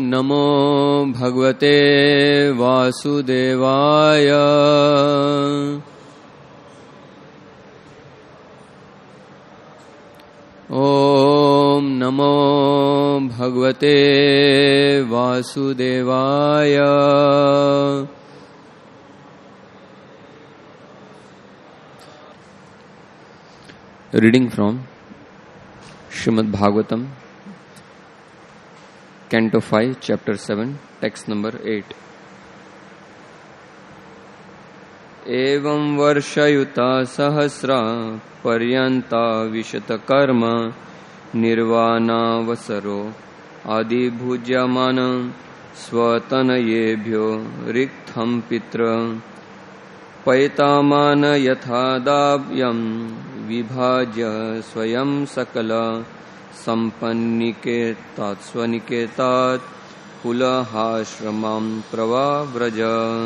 नमो भगवते वासुदेवाय। ॐ नमो भगवते वासुदेवाय। Reading from Srimad Bhagavatam, Canto 5, Chapter 7, Text number 8. एवं वर्षयुता सहस्रा पर्यन्ता विशत कर्म निर्वाणावसरो आदिभुज्यमान स्वतनयेभ्यो रिक्थं पित्र पैतामान यथा दाव्यं विभाज्य स्वयं सकल संपन्निकेतात् स्वनिकेतात् पुलहाश्रमं प्रवाव्रज.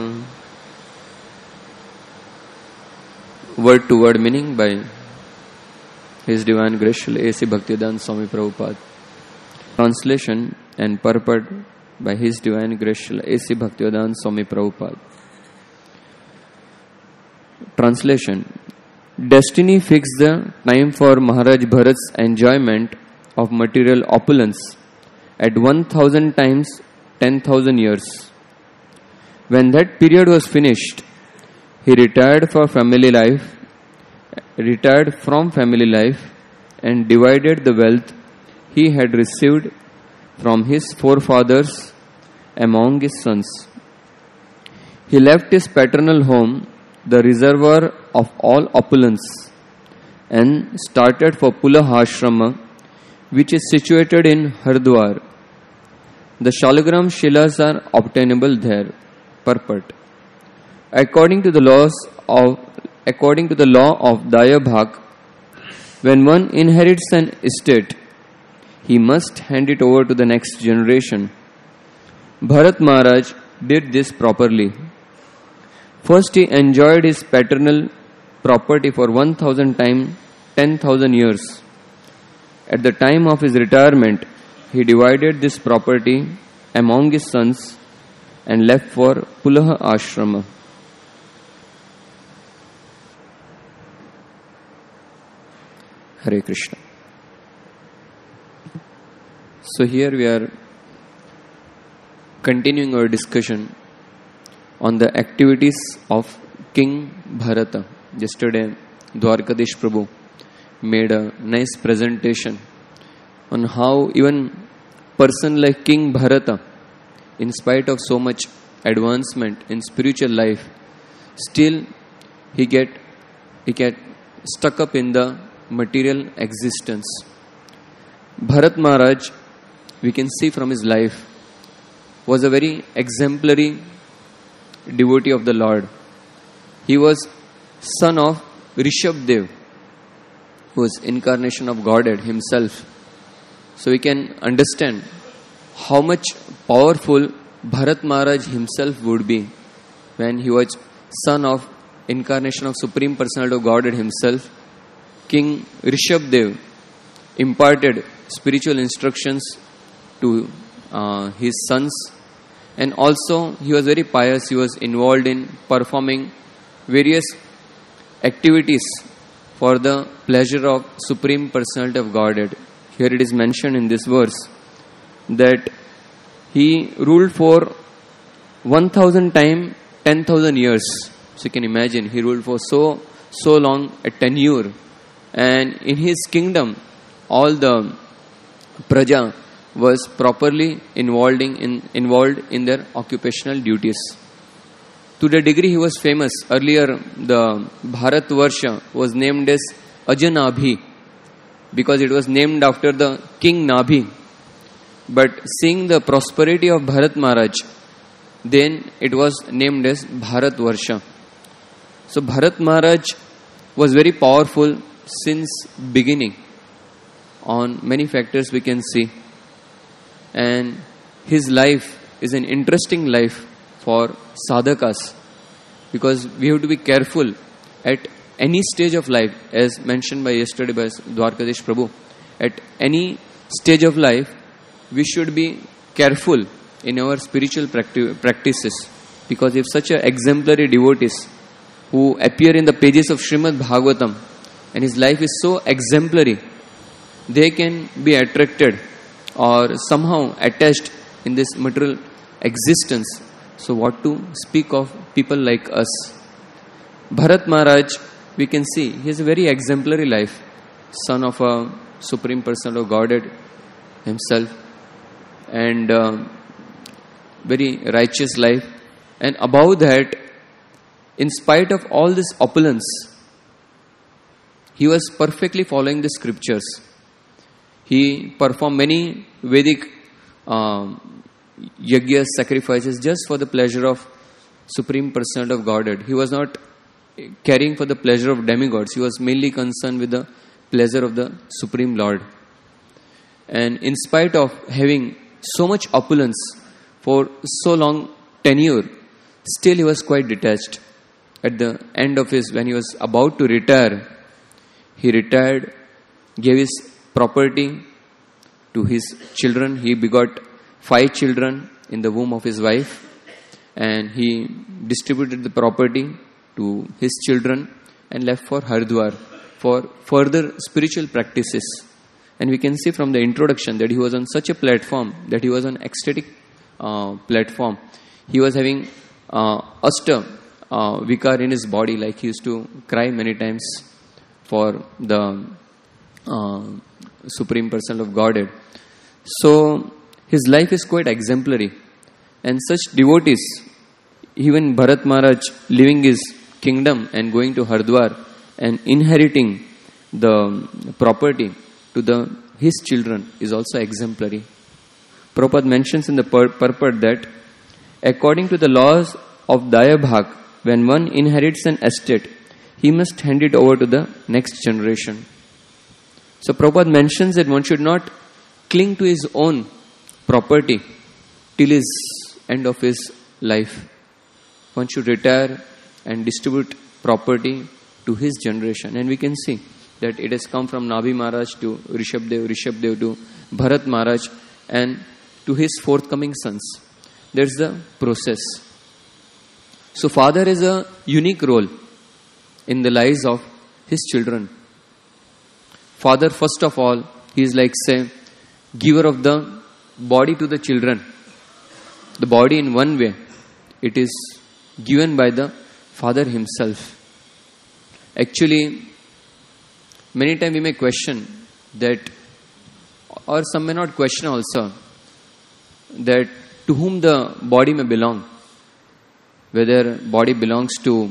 Word to word meaning by His Divine Grace Srila A.C. Bhaktivedanta Swami Prabhupada. Translation and purport by His Divine Grace Srila A.C. Bhaktivedanta Swami Prabhupada. Translation. Destiny fixed the time for Maharaj Bharat's enjoyment of material opulence at 1,000 times 10,000 years. When that period was finished, he retired from family life and divided the wealth he had received from his forefathers among his sons. He left his paternal home, the reservoir of all opulence, and started for Pulahashrama, which is situated in Hardwar. The Shalagram Shilas are obtainable there. Purport. According to the law of Daya Bhag, when one inherits an estate, he must hand it over to the next generation. Bharat Maharaj did this properly. First, he enjoyed his paternal property for 1,000 times 10,000 years. At the time of his retirement, he divided this property among his sons and left for Pulaha Ashrama. Hare Krishna. So here we are continuing our discussion on the activities of King Bharata. Yesterday, Dwarkadish Prabhu made a nice presentation on how even person like King Bharata, in spite of so much advancement in spiritual life, still he get stuck up in the material existence. Bharat Maharaj, we can see from his life, was a very exemplary devotee of the Lord. He was son of Rishabdev, who was incarnation of Godhead himself. So we can understand how much powerful Bharat Maharaj himself would be when he was son of incarnation of Supreme Personality of Godhead himself. King Rishabdev imparted spiritual instructions to his sons, and also he was very pious. He was involved in performing various activities for the pleasure of Supreme Personality of Godhead. Here it is mentioned in this verse that he ruled for 1,000 times 10,000 years. So you can imagine, he ruled for so long a tenure. And in his kingdom, all the praja was properly involved in their occupational duties. To the degree he was famous, earlier the Bharatvarsha was named as Ajanabhi because it was named after the King Nabhi. But seeing the prosperity of Bharat Maharaj, then it was named as Bharatvarsha. So Bharat Maharaj was very powerful since beginning. On many factors we can see. And his life is an interesting life for sadhakas, because we have to be careful at any stage of life, as mentioned by yesterday by Dwarkadish Prabhu. At any stage of life, we should be careful in our spiritual practices. Because if such a exemplary devotees who appear in the pages of Srimad Bhagavatam and his life is so exemplary, they can be attracted or somehow attached in this material existence. So what to speak of people like us? Bharat Maharaj, we can see, he has a very exemplary life. Son of a Supreme Person of Godhead himself. And very righteous life. And above that, in spite of all this opulence, he was perfectly following the scriptures. He performed many Vedic yajnas, sacrifices just for the pleasure of Supreme Personality of Godhead. He was not caring for the pleasure of demigods. He was mainly concerned with the pleasure of the Supreme Lord. And in spite of having so much opulence for so long tenure, still he was quite detached. At the end of when he was about to retire, he retired, gave his property to his children. He begot 5 children in the womb of his wife, and he distributed the property to his children and left for Haridwar for further spiritual practices. And we can see from the introduction that he was on such a platform, that he was on ecstatic platform. He was having Ashta Vikar in his body, like he used to cry many times for the Supreme Person of Godhead. So his life is quite exemplary. And such devotees, even Bharat Maharaj leaving his kingdom and going to Haridwar and inheriting the property to his children is also exemplary. Prabhupada mentions in the purport that according to the laws of Daya Bhag, when one inherits an estate, he must hand it over to the next generation. So Prabhupada mentions that one should not cling to his own property till his end of his life. One should retire and distribute property to his generation. And we can see that it has come from Nabhi Maharaj to Rishabdev to Bharat Maharaj and to his forthcoming sons. There's the process. So father has a unique role in the lives of his children. Father, first of all, he is like, say, giver of the body to the children. The body in one way, it is given by the father himself. Actually, many times we may question that, or some may not question also, that to whom the body may belong. Whether body belongs to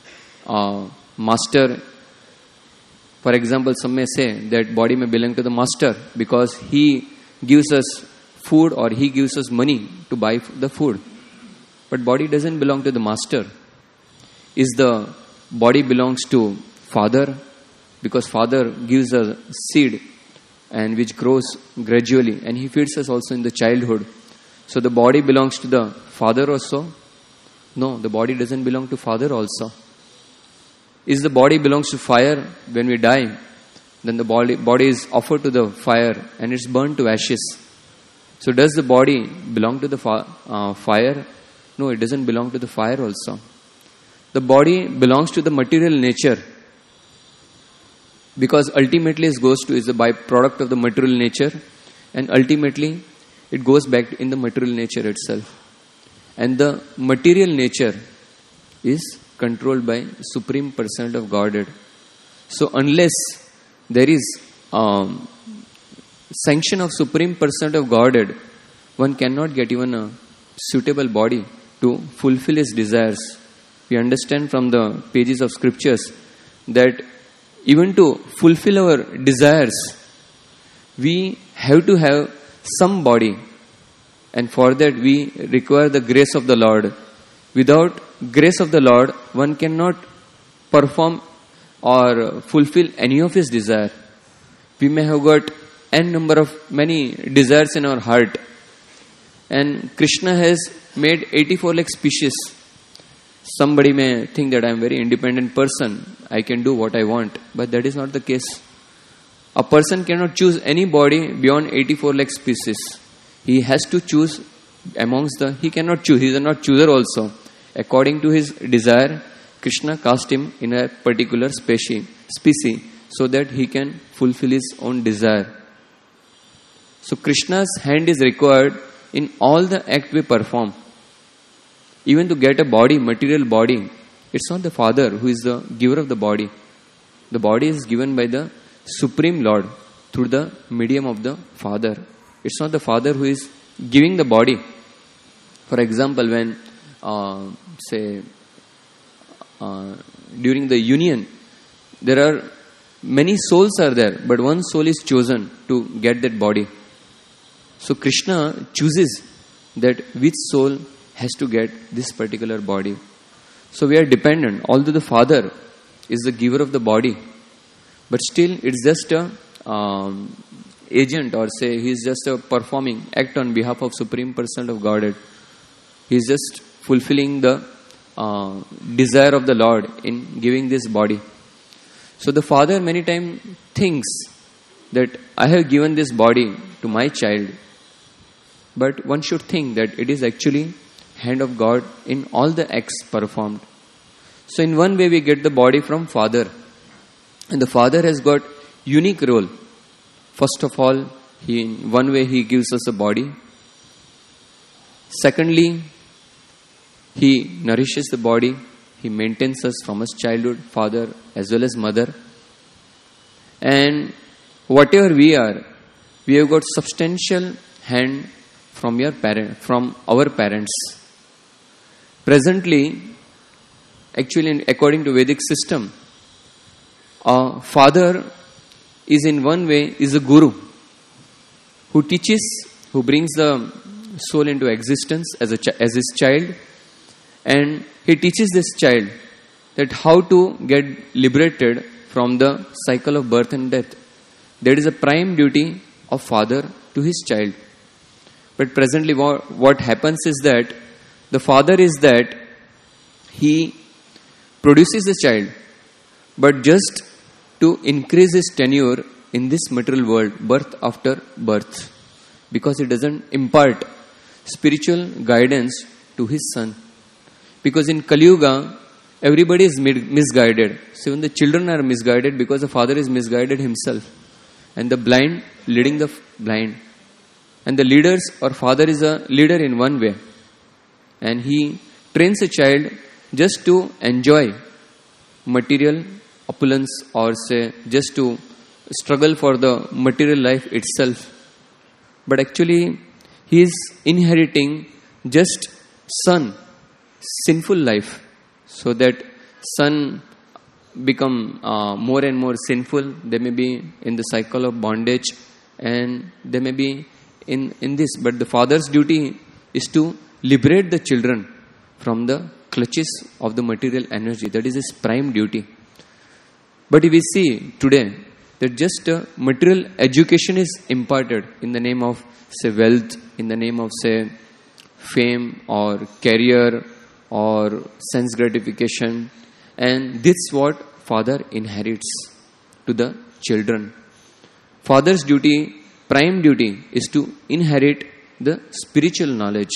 master. For example, some may say that body may belong to the master because he gives us food or he gives us money to buy the food. But body doesn't belong to the master. Is the body belongs to father? Because father gives us seed and which grows gradually, and he feeds us also in the childhood. So the body belongs to the father also? No, the body doesn't belong to father also. Is the body belongs to fire? When we die, then the body is offered to the fire and it's burned to ashes. So does the body belong to the fire? No, it doesn't belong to the fire also. The body belongs to the material nature, because ultimately it goes to, is a byproduct of the material nature, and ultimately it goes back in the material nature itself. And the material nature is controlled by Supreme Personality of Godhead. So unless there is sanction of Supreme Personality of Godhead, one cannot get even a suitable body to fulfill his desires. We understand from the pages of scriptures that even to fulfill our desires, we have to have some body. And for that we require the grace of the Lord. Without grace of the Lord, one cannot perform or fulfill any of his desire. We may have got many desires in our heart. And Krishna has made 84 lakh species. Somebody may think that I am a very independent person. I can do what I want. But that is not the case. A person cannot choose any body beyond 84 lakh species. He has to choose he cannot choose. He is not chooser also. According to his desire, Krishna cast him in a particular species so that he can fulfill his own desire. So Krishna's hand is required in all the act we perform. Even to get a body, material body, it's not the Father who is the giver of the body. The body is given by the Supreme Lord through the medium of the Father. It's not the Father who is giving the body. For example, when during the union, there are many souls are there, but one soul is chosen to get that body. So Krishna chooses that which soul has to get this particular body. So we are dependent, although the Father is the giver of the body, but still it's just a agent, or say he is just a performing act on behalf of Supreme Person of Godhead. He is just fulfilling the desire of the Lord in giving this body. So the Father many times thinks that I have given this body to my child, but one should think that it is actually hand of God in all the acts performed. So in one way we get the body from Father, and the Father has got unique role. First of all, in one way he gives us a body. Secondly, he nourishes the body. He maintains us from his childhood, father as well as mother. And whatever we are, we have got substantial hand from our parents. Presently, actually according to Vedic system, a father is in one way is a guru who teaches, who brings the soul into existence as his child, and he teaches this child that how to get liberated from the cycle of birth and death. That is a prime duty of father to his child. But presently what happens is that the father is that he produces a child, but just to increase his tenure in this material world, birth after birth, because he doesn't impart spiritual guidance to his son. Because in Kali Yuga, everybody is misguided. So even the children are misguided because the father is misguided himself. And the blind leading the blind. And the leaders or father is a leader in one way. And he trains a child just to enjoy material opulence, or say just to struggle for the material life itself. But actually he is inheriting just sinful life, so that son become more and more sinful. They may be in the cycle of bondage, and they may be in this. But the father's duty is to liberate the children from the clutches of the material energy. That is his prime duty. But if we see today that just material education is imparted in the name of, say, wealth, in the name of, say, fame or career or sense gratification, and this is what father inherits to the children. Father's duty, prime duty, is to inherit the spiritual knowledge.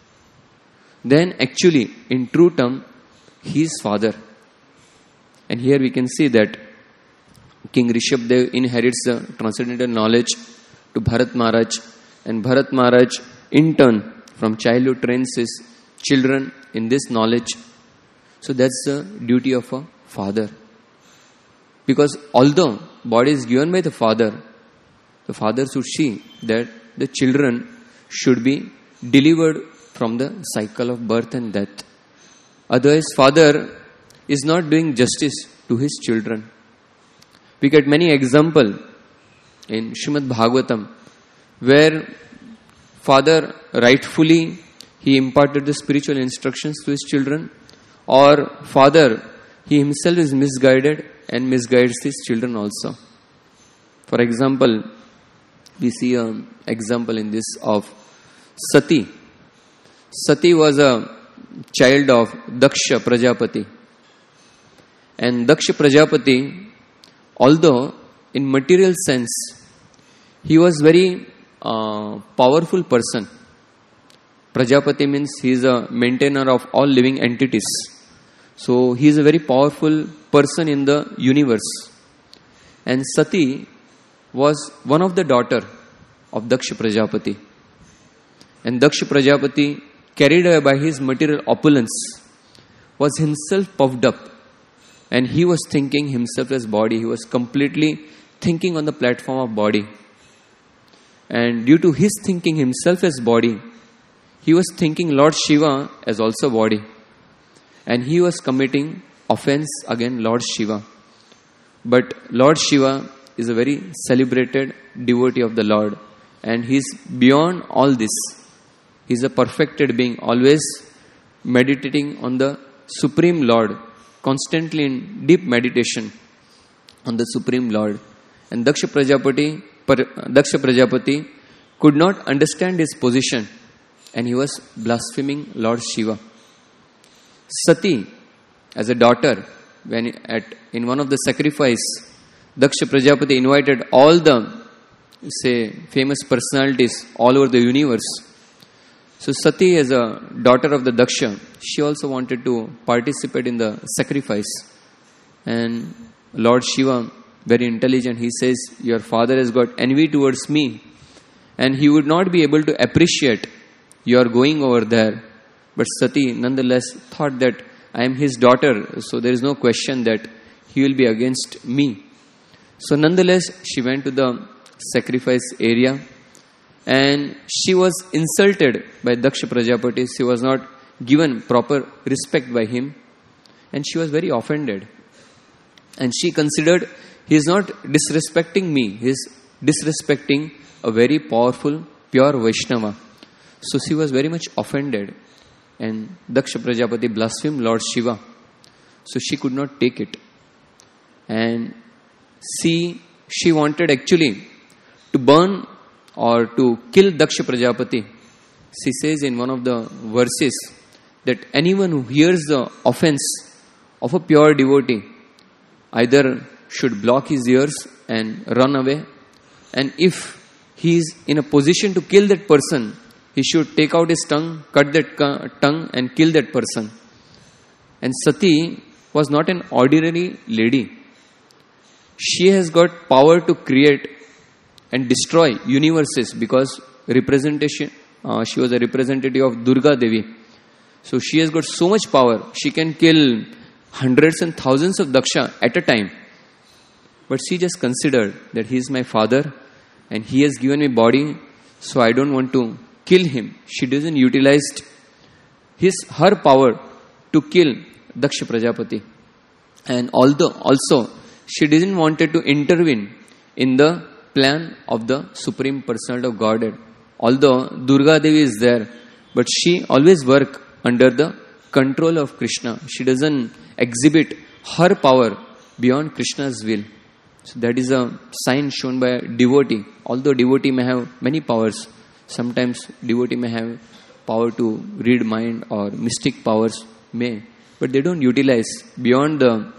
Then actually, in true term, he is father. And here we can see that King Rishabdev inherits the transcendental knowledge to Bharat Maharaj, and Bharat Maharaj in turn from childhood trains his children in this knowledge. So that's the duty of a father. Because although body is given by the father should see that the children should be delivered from the cycle of birth and death. Otherwise, father is not doing justice to his children. We get many examples in Srimad Bhagavatam where father rightfully he imparted the spiritual instructions to his children, or father he himself is misguided and misguides his children also. For example, we see an example in this of Sati. Sati was a child of Daksha Prajapati. And Daksha Prajapati, although in material sense he was very powerful person, Prajapati means he is a maintainer of all living entities. So he is a very powerful person in the universe. And Sati was one of the daughter of Daksha Prajapati. And Daksha Prajapati, carried away by his material opulence, was himself puffed up. And he was thinking himself as body. He was completely thinking on the platform of body. And due to his thinking himself as body, he was thinking Lord Shiva as also body. And he was committing offense against Lord Shiva. But Lord Shiva is a very celebrated devotee of the Lord. And he is beyond all this. He is a perfected being, always meditating on the Supreme Lord, constantly in deep meditation on the Supreme Lord. And Daksha Prajapati could not understand his position, and he was blaspheming Lord Shiva. Sati, as a daughter, in one of the sacrifice, Daksha Prajapati invited all the famous personalities all over the universe. So Sati, as a daughter of the Daksha, she also wanted to participate in the sacrifice. And Lord Shiva, very intelligent, he says, your father has got envy towards me, and he would not be able to appreciate your going over there. But Sati nonetheless thought that I am his daughter, so there is no question that he will be against me. So nonetheless, she went to the sacrifice area, and she was insulted by Daksha Prajapati. She was not given proper respect by him, and she was very offended. And she considered, he is not disrespecting me, he is disrespecting a very powerful, pure Vaishnava. So she was very much offended, and Daksha Prajapati blasphemed Lord Shiva. So she could not take it. And she wanted actually to burn or to kill Daksha Prajapati. She says in one of the verses that anyone who hears the offense of a pure devotee either should block his ears and run away, and if he is in a position to kill that person, he should take out his tongue, cut that tongue and kill that person. And Sati was not an ordinary lady. She has got power to create and destroy universes, because she was a representative of Durga Devi. So she has got so much power. She can kill hundreds and thousands of Daksha at a time. But she just considered that he is my father and he has given me body, so I don't want to kill him. She doesn't utilize her power to kill Daksha Prajapati. And also she didn't wanted to intervene in the plan of the Supreme Personality of Godhead. Although Durga Devi is there, but she always work under the control of Krishna. She doesn't exhibit her power beyond Krishna's will. So that is a sign shown by a devotee. Although devotee may have many powers, sometimes devotee may have power to read mind or mystic powers but they don't utilize beyond the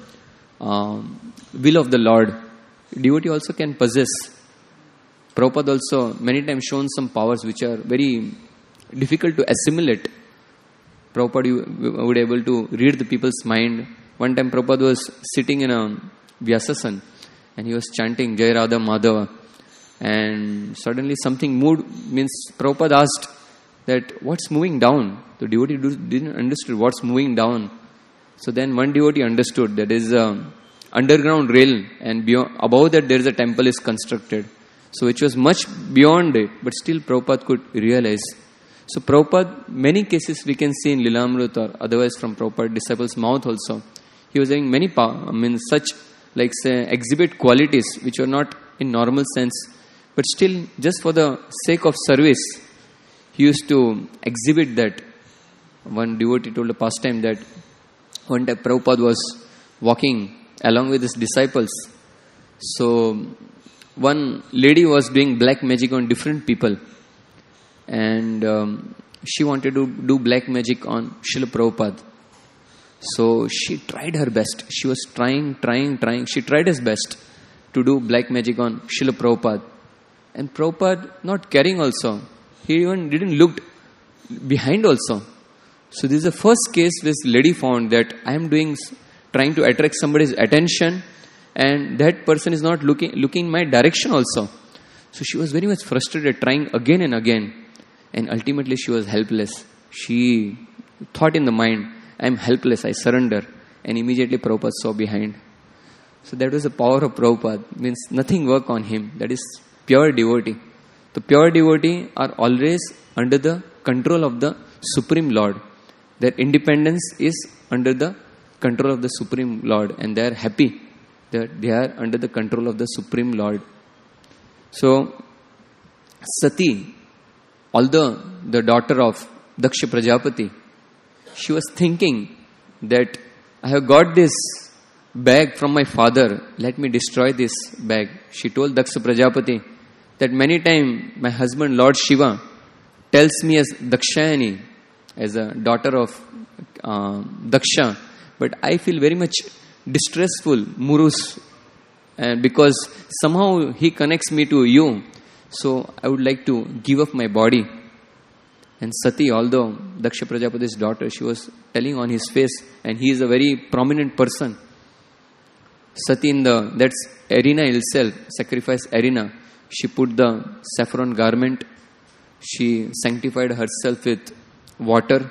will of the Lord. Devotee also can possess. Prabhupada also many times shown some powers which are very difficult to assimilate. Prabhupada would able to read the people's mind. One time Prabhupada was sitting in a Vyasasana and he was chanting Jai Radha Madhava, and suddenly something moved. Prabhupada asked that what's moving down? The devotee didn't understand what's moving down. So then one devotee understood that there is a underground rail, and above that there is a temple is constructed. So which was much beyond it, but still Prabhupada could realize. So Prabhupada, many cases we can see in Lilamrut or otherwise from Prabhupada disciples' mouth also. He was having many such exhibit qualities which were not in normal sense, but still just for the sake of service, he used to exhibit that. One devotee told a pastime that one day Prabhupada was walking along with his disciples. So one lady was doing black magic on different people, and she wanted to do black magic on Srila Prabhupada. So she tried her best. She was trying. She tried his best to do black magic on Srila Prabhupada. And Prabhupada, not caring also, he even didn't behind also. So this is the first case which lady found that I am trying to attract somebody's attention, and that person is not looking my direction also. So she was very much frustrated, trying again and again. And ultimately she was helpless. She thought in the mind, I am helpless, I surrender. And immediately Prabhupada saw behind. So that was the power of Prabhupada. Means nothing work on him. That is pure devotee. The pure devotee are always under the control of the Supreme Lord. Their independence is under the control of the Supreme Lord. And they are happy that they are under the control of the Supreme Lord. So, Sati, although the daughter of Daksha Prajapati, she was thinking that I have got this bag from my father, let me destroy this bag. She told Daksha Prajapati that many times my husband Lord Shiva tells me as Dakshayani, as a daughter of Daksha, but I feel very much distressful, Murus, because somehow he connects me to you, so I would like to give up my body. And Sati, although Daksha Prajapati's daughter, she was telling on his face, and he is a very prominent person. Sati in that's arena itself, sacrifice arena, she put the saffron garment, she sanctified herself with water,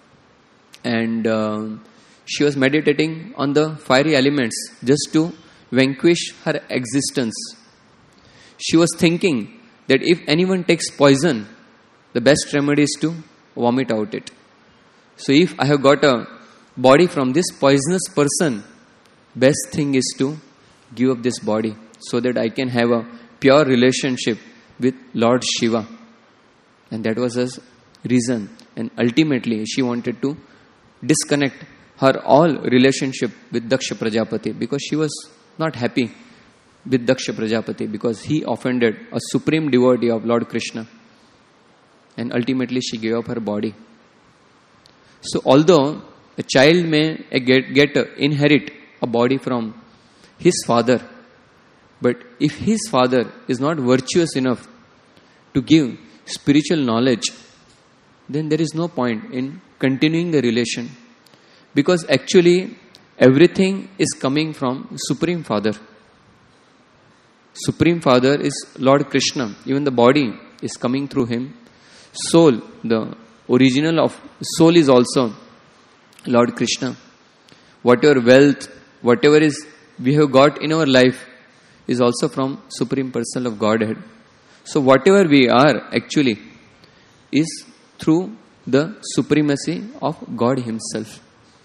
and she was meditating on the fiery elements just to vanquish her existence. She was thinking that if anyone takes poison, the best remedy is to vomit out it. So if I have got a body from this poisonous person, best thing is to give up this body so that I can have a pure relationship with Lord Shiva. And that was her reason. And ultimately she wanted to disconnect her all relationship with Daksha Prajapati, because she was not happy with Daksha Prajapati because he offended a supreme devotee of Lord Krishna. And ultimately she gave up her body. So although a child may inherit a body from his father, but if his father is not virtuous enough to give spiritual knowledge, then there is no point in continuing the relation. Because actually everything is coming from Supreme Father. Supreme Father is Lord Krishna. Even the body is coming through him. Soul, the original of soul is also Lord Krishna. Whatever wealth, whatever is we have got in our life is also from Supreme Person of Godhead. So whatever we are actually is through the supremacy of God Himself.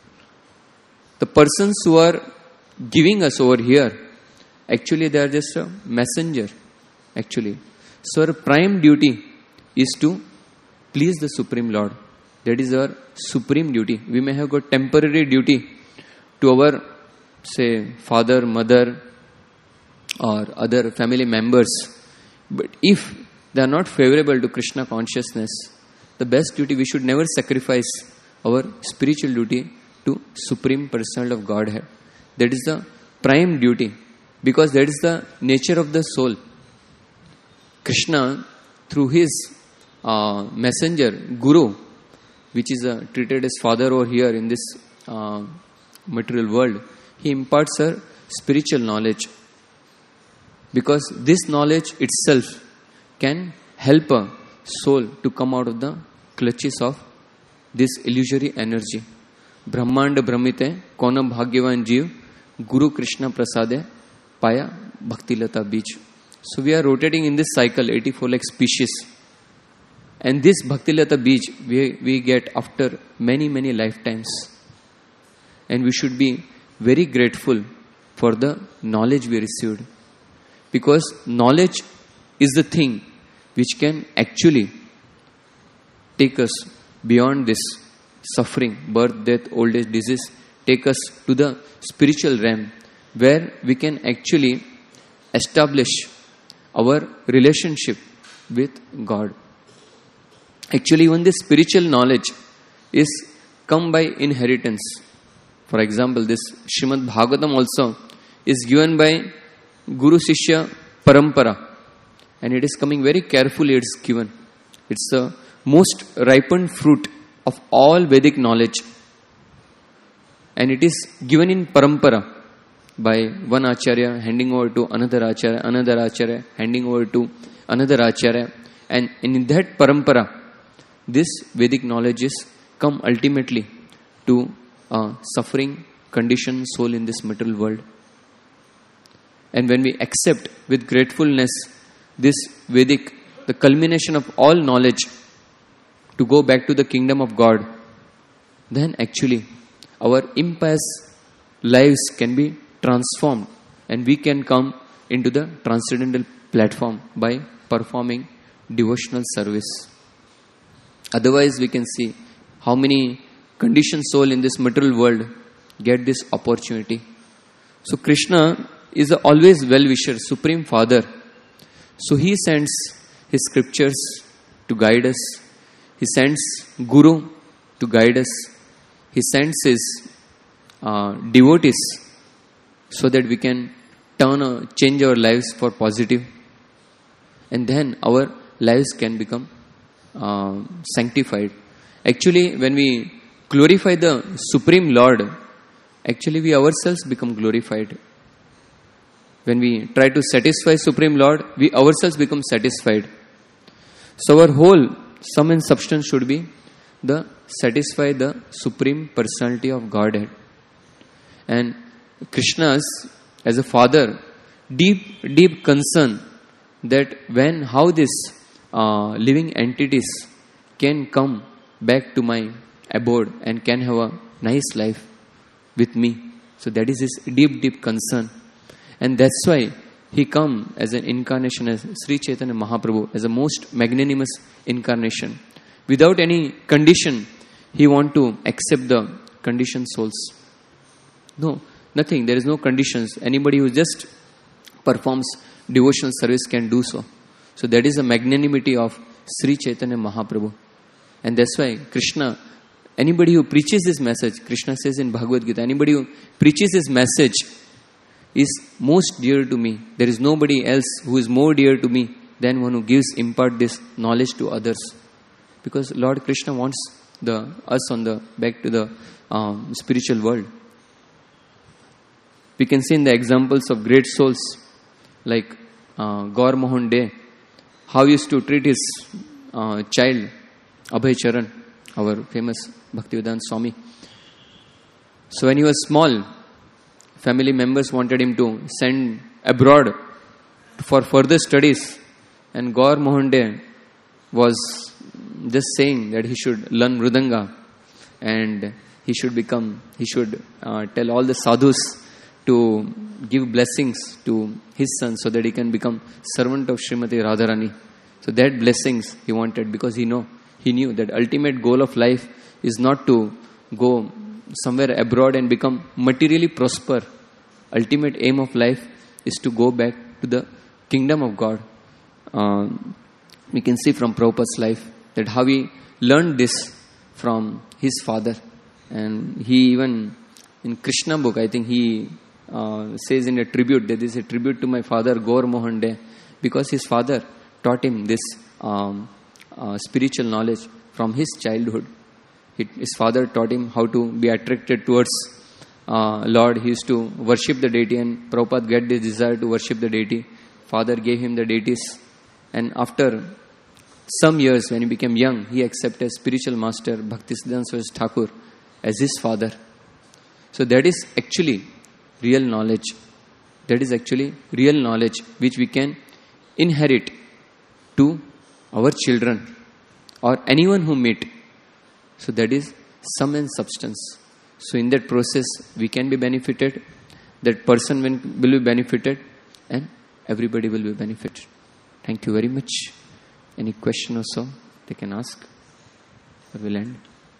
The persons who are giving us over here, actually they are just a messenger. Actually. So our prime duty is to please the Supreme Lord. That is our supreme duty. We may have got temporary duty to our, say, father, mother, or other family members. But if they are not favorable to Krishna consciousness, the best duty, we should never sacrifice our spiritual duty to Supreme Personality of Godhead. That is the prime duty, because that is the nature of the soul. Krishna, through his messenger, Guru, which is treated as father over here in this material world, he imparts her spiritual knowledge. Because this knowledge itself can help a soul to come out of the clutches of this illusory energy. Brahmanda Brahmite, Kona Bhagyavan Jeev, Guru Krishna Prasade, Paya Bhaktilata Bij. So we are rotating in this cycle, 84 like species. And this Bhaktilata Bij we get after many, many lifetimes. And we should be very grateful for the knowledge we received. Because knowledge is the thing which can actually take us beyond this suffering, birth, death, old age, disease, take us to the spiritual realm where we can actually establish our relationship with God. Actually, even this spiritual knowledge is come by inheritance. For example, this Srimad Bhagavatam also is given by Guru Sishya Parampara, and it is coming very carefully, it is given. It's a most ripened fruit of all Vedic knowledge. And it is given in parampara, by one acharya handing over to another acharya handing over to another acharya. And in that parampara, this Vedic knowledge is come ultimately to a suffering, conditioned soul in this material world. And when we accept with gratefulness this Vedic, the culmination of all knowledge, to go back to the kingdom of God, then actually our impious lives can be transformed and we can come into the transcendental platform by performing devotional service. Otherwise, we can see how many conditioned souls in this material world get this opportunity. So Krishna is a always well-wisher, Supreme Father. So He sends His scriptures to guide us. He sends Guru to guide us. He sends His devotees so that we can change our lives for positive. And then our lives can become sanctified. Actually, when we glorify the Supreme Lord, actually we ourselves become glorified. When we try to satisfy Supreme Lord, we ourselves become satisfied. So our whole sum and substance should be the satisfy the Supreme Personality of Godhead. And Krishna's, as a father, deep concern that how this living entities can come back to my abode and can have a nice life with me. So that is his deep concern. And that's why he come as an incarnation as Sri Chaitanya Mahaprabhu, as a most magnanimous incarnation. Without any condition, he want to accept the conditioned souls. No, nothing. There is no conditions. Anybody who just performs devotional service can do so. So that is the magnanimity of Sri Chaitanya Mahaprabhu. And that's why Krishna, anybody who preaches this message, Krishna says in Bhagavad Gita, anybody who preaches this message is most dear to me. There is nobody else who is more dear to me than one who impart this knowledge to others. Because Lord Krishna wants us on the back to the spiritual world. We can see in the examples of great souls like Gaur Mohan De, how he used to treat his child Abhay Charan, our famous Bhaktivedanta Swami. So when he was small, family members wanted him to send abroad for further studies, and Gaur Mohan De was just saying that he should learn Mridanga and he should tell all the sadhus to give blessings to his son so that he can become servant of Srimati Radharani. So that blessings he wanted, because he knew that ultimate goal of life is not to go somewhere abroad and become materially prosper. Ultimate aim of life is to go back to the kingdom of God. We can see from Prabhupada's life that how he learned this from his father. And he even, in Krishna book, I think he says in a tribute, that is a tribute to my father Gaur Mohan De, because his father taught him this spiritual knowledge from his childhood. His father taught him how to be attracted towards Lord. He used to worship the deity, and Prabhupada get this desire to worship the deity. Father gave him the deities, and after some years, when he became young, he accepted spiritual master Bhaktisiddhanta Saraswati Thakur as his father. So that is actually real knowledge. That is actually real knowledge which we can inherit to our children or anyone who meet. So that is sum and substance. So in that process, we can be benefited, that person will be benefited, and everybody will be benefited. Thank you very much. Any question or so they can ask, or we'll end.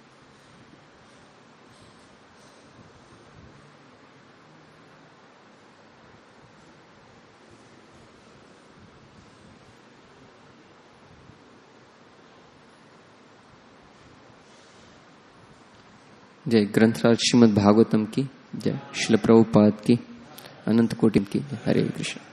जय ग्रंथराज श्रीमद् भागवतम की जय, श्रील प्रभुपाद की अनंत कोटि की जय। हरे कृष्ण।